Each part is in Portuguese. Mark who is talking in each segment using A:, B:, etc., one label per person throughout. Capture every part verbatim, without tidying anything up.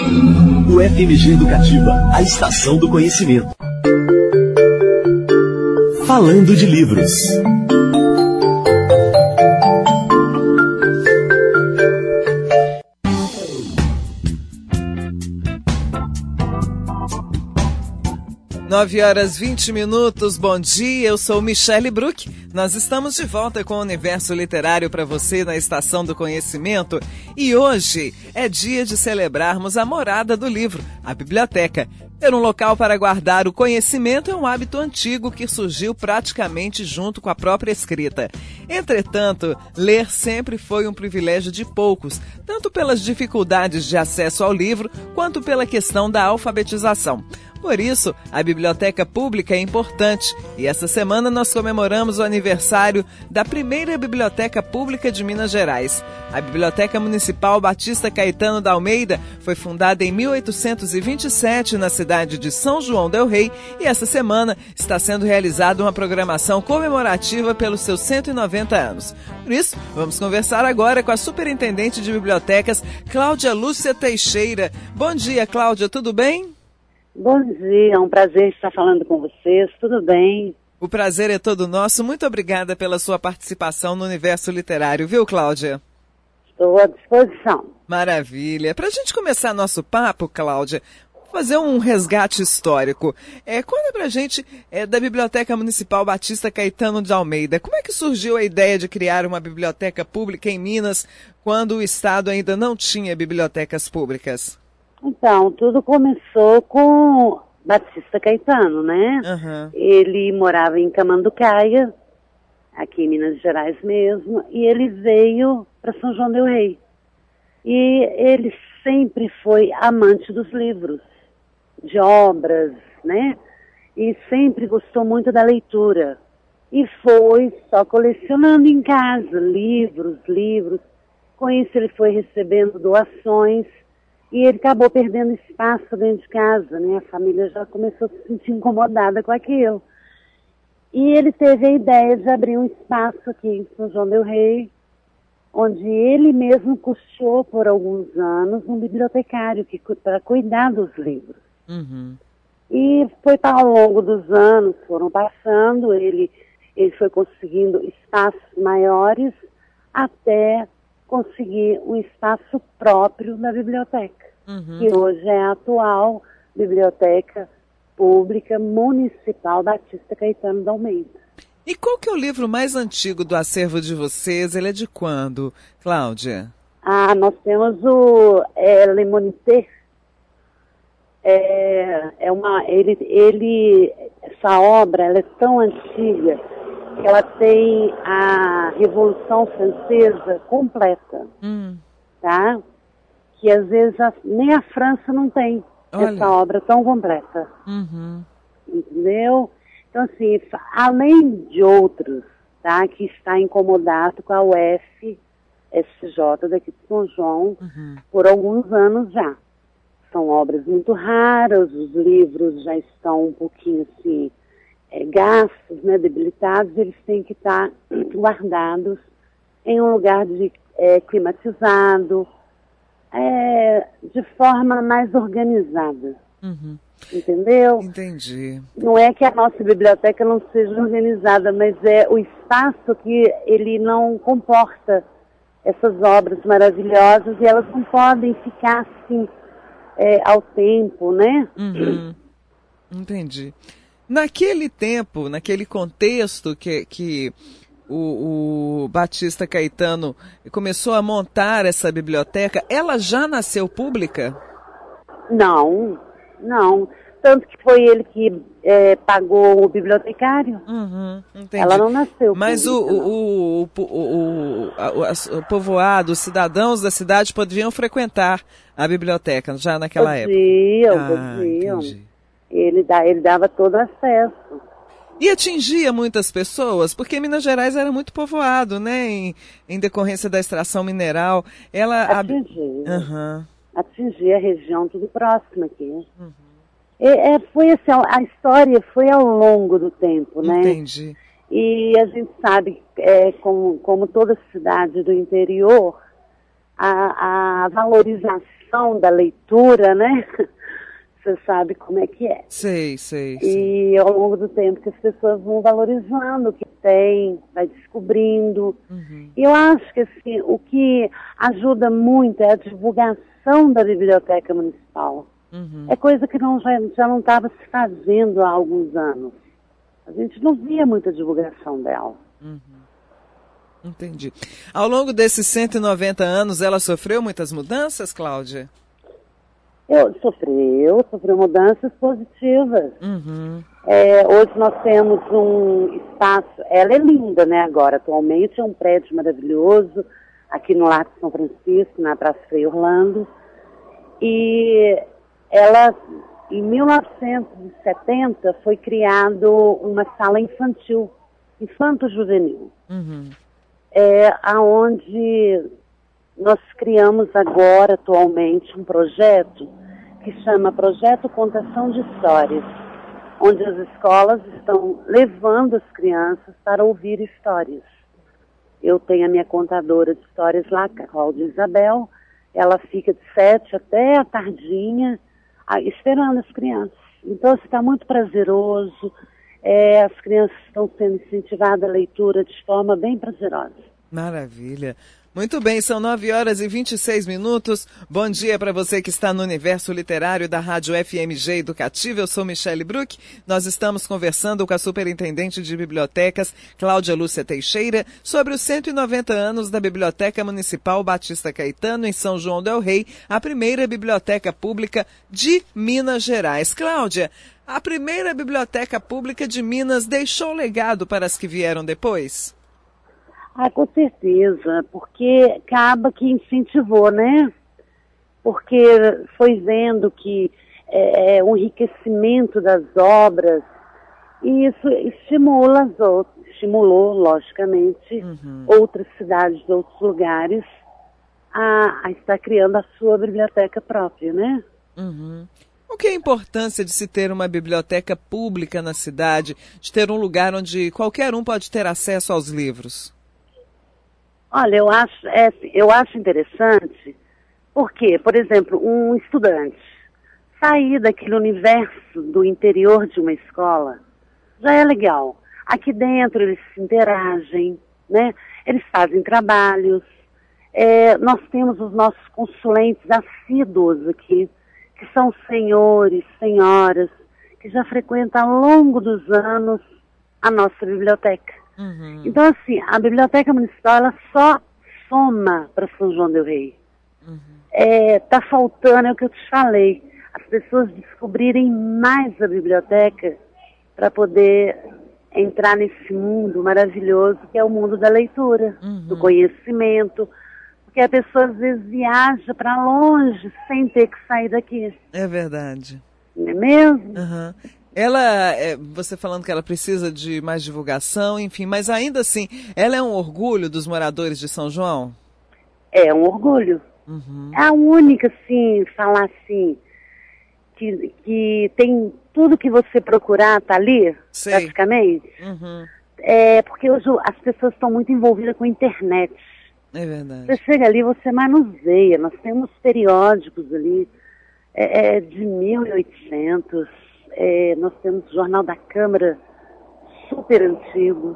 A: O F M G Educativa, a estação do conhecimento. Falando de livros.
B: nove horas e vinte minutos, bom dia, eu sou Michele Bruck. Nós estamos de volta com o Universo Literário para você na Estação do Conhecimento. E hoje é dia de celebrarmos a morada do livro, a biblioteca. Ter um local para guardar o conhecimento é um hábito antigo que surgiu praticamente junto com a própria escrita. Entretanto, ler sempre foi um privilégio de poucos, tanto pelas dificuldades de acesso ao livro, quanto pela questão da alfabetização. Por isso, a biblioteca pública é importante e essa semana nós comemoramos o aniversário da primeira biblioteca pública de Minas Gerais. A Biblioteca Municipal Batista Caetano da Almeida foi fundada em mil oitocentos e vinte e sete na cidade de São João del Rei e essa semana está sendo realizada uma programação comemorativa pelos seus cento e noventa anos. Por isso, vamos conversar agora com a superintendente de bibliotecas, Cláudia Lúcia Teixeira. Bom dia, Cláudia, tudo bem?
C: Bom dia, é um prazer estar falando com vocês, tudo bem?
B: O prazer é todo nosso, muito obrigada pela sua participação no Universo Literário, viu, Cláudia?
C: Estou à disposição.
B: Maravilha. Para a gente começar nosso papo, Cláudia, vou fazer um resgate histórico. É, conta pra gente é, da Biblioteca Municipal Batista Caetano de Almeida. Como é que surgiu a ideia de criar uma biblioteca pública em Minas, quando o Estado ainda não tinha bibliotecas públicas?
C: Então, tudo começou com Batista Caetano, né?
B: Uhum.
C: Ele morava em Camanducaia, aqui em Minas Gerais mesmo, e ele veio para São João del Rei. E ele sempre foi amante dos livros, de obras, né? E sempre gostou muito da leitura. E foi só colecionando em casa livros, livros. Com isso ele foi recebendo doações. E ele acabou perdendo espaço dentro de casa, né? A família já começou a se sentir incomodada com aquilo. E ele teve a ideia de abrir um espaço aqui em São João del Rei, onde ele mesmo custeou por alguns anos um bibliotecário que, para cuidar dos livros.
B: Uhum.
C: E foi ao longo dos anos, foram passando, ele, ele foi conseguindo espaços maiores até conseguir um espaço próprio na biblioteca,
B: uhum.
C: que hoje é a atual Biblioteca Pública Municipal Batista Caetano da Almeida.
B: E qual que é o livro mais antigo do acervo de vocês? Ele é de quando, Cláudia?
C: Ah, nós temos o é, Le Moniteur. É, é uma, ele, ele, essa obra ela é tão antiga que ela tem a Revolução Francesa completa,
B: hum.
C: tá? Que às vezes a, nem a França não tem
B: Olha.
C: essa obra tão completa,
B: Uhum.
C: entendeu? Então assim, além de outros, tá? Que está incomodado com a U F S J daqui de São João,
B: Uhum.
C: por alguns anos já. São obras muito raras, os livros já estão um pouquinho assim, É, gastos, né, debilitados, eles têm que estar guardados em um lugar de, é, climatizado, é, de forma mais organizada.
B: Uhum.
C: Entendeu?
B: Entendi.
C: Não é que a nossa biblioteca não seja organizada, mas é o espaço que ele não comporta essas obras maravilhosas e elas não podem ficar assim é, ao tempo, né?
B: Uhum. Entendi. Naquele tempo, naquele contexto que, que o, o Batista Caetano começou a montar essa biblioteca, ela já nasceu pública?
C: Não, não. Tanto que foi ele que é, pagou o bibliotecário.
B: Uhum, entendi.
C: Ela não nasceu
B: Mas
C: pública,
B: o, o, o, o, o, a, o povoado, os cidadãos da cidade poderiam frequentar a biblioteca já naquela
C: podiam,
B: época? Ah,
C: podiam.
B: entendi.
C: Ele, dá, ele dava todo acesso.
B: E atingia muitas pessoas, porque Minas Gerais era muito povoado, né, em, em decorrência da extração mineral. Ela
C: Atingia.
B: Uhum.
C: Atingia a região tudo próxima aqui. Uhum. É, é, foi assim, a história foi ao longo do tempo, né?
B: Entendi.
C: E a gente sabe, é, como, como toda cidade do interior, a, a valorização da leitura, né? Você sabe como é que é.
B: Sei, sei,
C: E
B: sei.
C: ao longo do tempo que as pessoas vão valorizando o que tem, vai descobrindo.
B: Uhum.
C: E eu acho que assim, o que ajuda muito é a divulgação da Biblioteca Municipal.
B: Uhum.
C: É coisa que não, já, já não estava se fazendo há alguns anos. A gente não via muita divulgação dela.
B: Uhum. Entendi. Ao longo desses cento e noventa anos, ela sofreu muitas mudanças, Cláudia?
C: Eu, sofreu, sofreu mudanças positivas.
B: Uhum.
C: É, hoje nós temos um espaço, ela é linda, né, agora, atualmente é um prédio maravilhoso, aqui no Largo de São Francisco, na Praça Frei Orlando, e ela, em mil novecentos e setenta, foi criado uma sala infantil, infanto-juvenil,
B: Uhum.
C: é, aonde nós criamos agora, atualmente, um projeto que chama Projeto Contação de Histórias, onde as escolas estão levando as crianças para ouvir histórias. Eu tenho a minha contadora de histórias lá, a Cláudia Isabel, ela fica de sete até a tardinha, esperando as crianças. Então, está muito prazeroso, é, as crianças estão sendo incentivadas à leitura de forma bem prazerosa.
B: Maravilha. Muito bem, são nove horas e vinte e seis minutos. Bom dia para você que está no universo literário da Rádio F M G Educativa. Eu sou Michele Bruck. Nós estamos conversando com a superintendente de bibliotecas, Cláudia Lúcia Teixeira, sobre os cento e noventa anos da Biblioteca Municipal Batista Caetano, em São João del Rei, a primeira biblioteca pública de Minas Gerais. Cláudia, a primeira biblioteca pública de Minas deixou legado para as que vieram depois?
C: Ah, com certeza, porque acaba que incentivou, né? Porque foi vendo que é, é um enriquecimento das obras e isso estimula as outras, estimulou, logicamente, uhum. outras cidades, outros lugares a, a estar criando a sua biblioteca própria, né?
B: Uhum. O que é a importância de se ter uma biblioteca pública na cidade, de ter um lugar onde qualquer um pode ter acesso aos livros?
C: Olha, eu acho, é, eu acho interessante, porque, por exemplo, um estudante sair daquele universo do interior de uma escola já é legal. Aqui dentro eles se interagem, né? Eles fazem trabalhos. É, nós temos os nossos consulentes assíduos aqui, que são senhores, senhoras, que já frequentam ao longo dos anos a nossa biblioteca. Uhum. Então, assim, a Biblioteca Municipal, ela só soma para São João del Rei. Uhum. É, tá faltando, é o que eu te falei, as pessoas descobrirem mais a biblioteca para poder entrar nesse mundo maravilhoso que é o mundo da leitura, uhum. do conhecimento, porque a pessoa às vezes viaja para longe sem ter que sair daqui.
B: É verdade.
C: Não é mesmo?
B: Uhum. Ela, é, você falando que ela precisa de mais divulgação, enfim, mas ainda assim, ela é um orgulho dos moradores de São João?
C: É um orgulho. Uhum. É a única, assim, falar assim, que, que tem tudo que você procurar, tá ali, Sei. praticamente. Uhum. É porque hoje as pessoas estão muito envolvidas com a internet.
B: É verdade.
C: Você chega ali, você manuseia, nós temos periódicos ali, é, é de mil e oitocentos. É, nós temos o Jornal da Câmara, super antigo,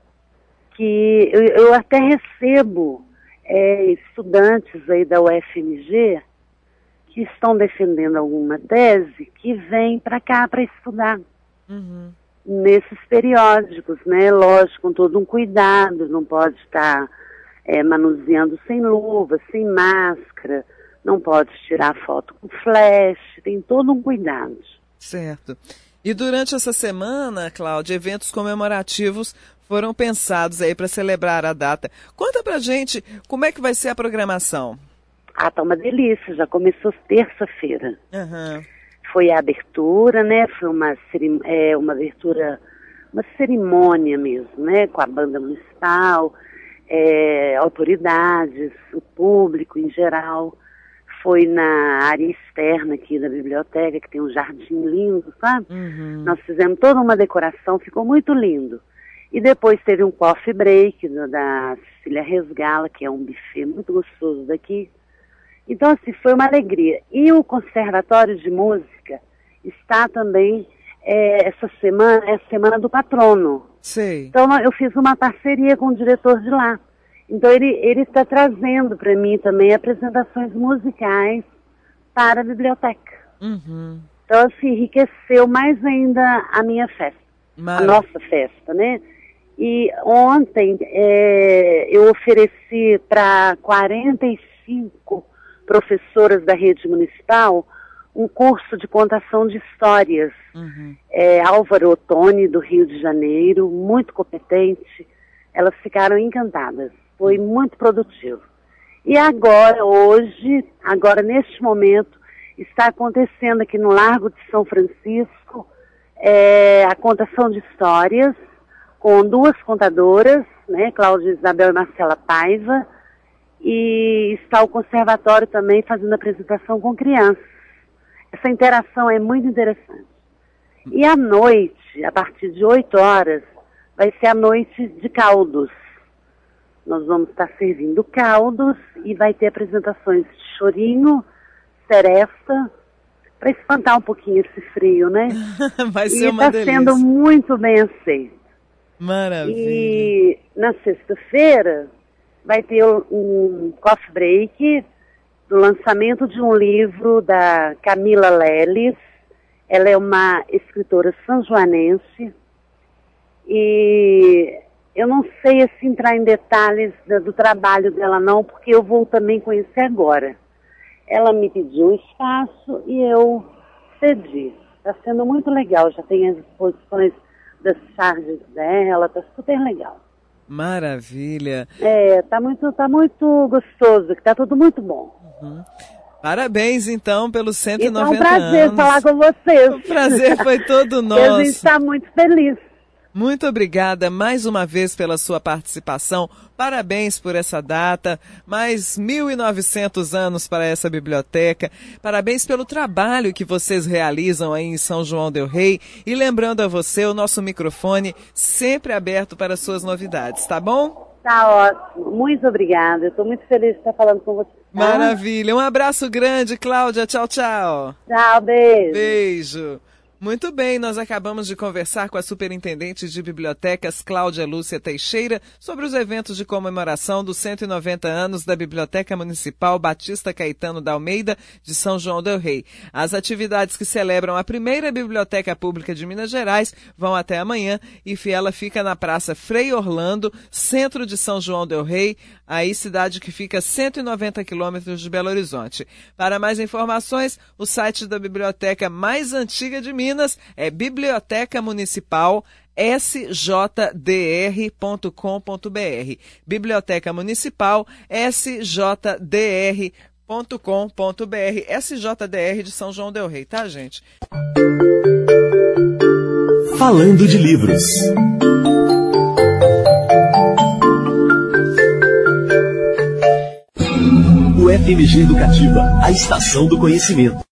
C: que eu, eu até recebo é, estudantes aí da U F M G que estão defendendo alguma tese que vêm para cá para estudar uhum. nesses periódicos, né? Lógico, com todo um cuidado, não pode estar é, manuseando sem luva, sem máscara, não pode tirar foto com flash, tem todo um cuidado.
B: Certo. E durante essa semana, Cláudia, eventos comemorativos foram pensados aí para celebrar a data. Conta pra gente como é que vai ser a programação.
C: Ah, tá uma delícia, já começou terça-feira.
B: Uhum.
C: Foi a abertura, né? Foi uma, é, uma abertura, uma cerimônia mesmo, né? Com a banda municipal, é, autoridades, o público em geral. Foi na área externa aqui da biblioteca, que tem um jardim lindo, sabe? Uhum. Nós fizemos toda uma decoração, ficou muito lindo. E depois teve um coffee break do, da Cecília Resgala, que é um buffet muito gostoso daqui. Então, assim, foi uma alegria. E o Conservatório de Música está também, é, essa semana, é a Semana do Patrono.
B: Sei.
C: Então, eu fiz uma parceria com o diretor de lá. Então, ele ele está trazendo para mim também apresentações musicais para a biblioteca.
B: Uhum.
C: Então, assim, enriqueceu mais ainda a minha festa,
B: Maravilha.
C: a nossa festa, né? E ontem é, eu ofereci para quarenta e cinco professoras da rede municipal um curso de contação de histórias.
B: Uhum.
C: É, Álvaro Ottoni, do Rio de Janeiro, muito competente. Elas ficaram encantadas. Foi muito produtivo. E agora, hoje, agora neste momento, está acontecendo aqui no Largo de São Francisco é, a contação de histórias com duas contadoras, né, Cláudia Isabel e Marcela Paiva, e está o conservatório também fazendo apresentação com crianças. Essa interação é muito interessante. E à noite, a partir de oito horas, vai ser a noite de caldos. Nós vamos estar servindo caldos e vai ter apresentações de chorinho, seresta, para espantar um pouquinho esse frio, né?
B: Vai ser
C: e
B: uma
C: está
B: delícia.
C: sendo muito bem aceito.
B: Maravilha.
C: E na sexta-feira vai ter um coffee break do lançamento de um livro da Camila Leles. Ela é uma escritora sanjoanense e eu não sei assim, entrar em detalhes da, do trabalho dela não, porque eu vou também conhecer agora. Ela me pediu um espaço e eu cedi. Está sendo muito legal, já tem as exposições das charges dela, está super legal.
B: Maravilha.
C: É, tá muito, tá muito gostoso, que tá tudo muito bom.
B: Uhum. Parabéns, então, pelos cento e noventa
C: então, é um prazer
B: anos.
C: falar com vocês.
B: O prazer foi todo nosso.
C: A gente está muito feliz.
B: Muito obrigada mais uma vez pela sua participação. Parabéns por essa data. Mais mil e novecentos anos para essa biblioteca. Parabéns pelo trabalho que vocês realizam aí em São João del Rei. E lembrando a você, o nosso microfone sempre aberto para suas novidades, tá bom?
C: Tá ótimo. Muito obrigada. Eu estou muito feliz de estar falando com você. Tá?
B: Maravilha. Um abraço grande, Cláudia. Tchau, tchau.
C: Tchau, beijo.
B: Beijo. Muito bem, nós acabamos de conversar com a superintendente de bibliotecas, Cláudia Lúcia Teixeira, sobre os eventos de comemoração dos cento e noventa anos da Biblioteca Municipal Batista Caetano da Almeida de São João del Rei. As atividades que celebram a primeira biblioteca pública de Minas Gerais vão até amanhã e ela fica na Praça Frei Orlando, centro de São João del Rei, aí cidade que fica a cento e noventa quilômetros de Belo Horizonte. Para mais informações, o site da biblioteca mais antiga de Minas é biblioteca municipal s j d r ponto com ponto b r. Biblioteca Municipal s j d r ponto com ponto b r. S J D R de São João del Rei, tá, gente?
A: Falando de livros. O F M G Educativa, a estação do conhecimento.